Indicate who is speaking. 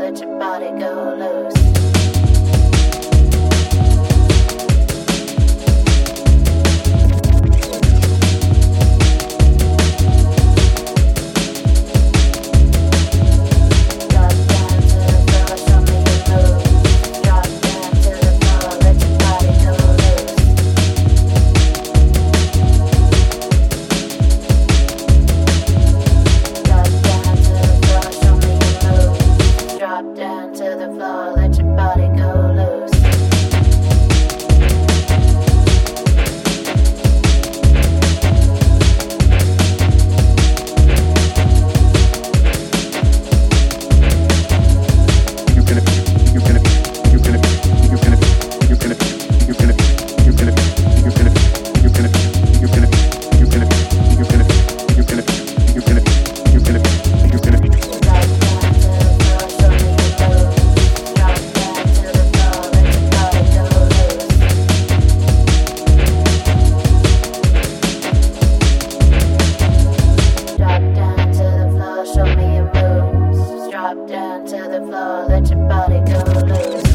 Speaker 1: let your body go loose. Down to the floor, let your body go loose. Drop down to the floor, let your body go loose.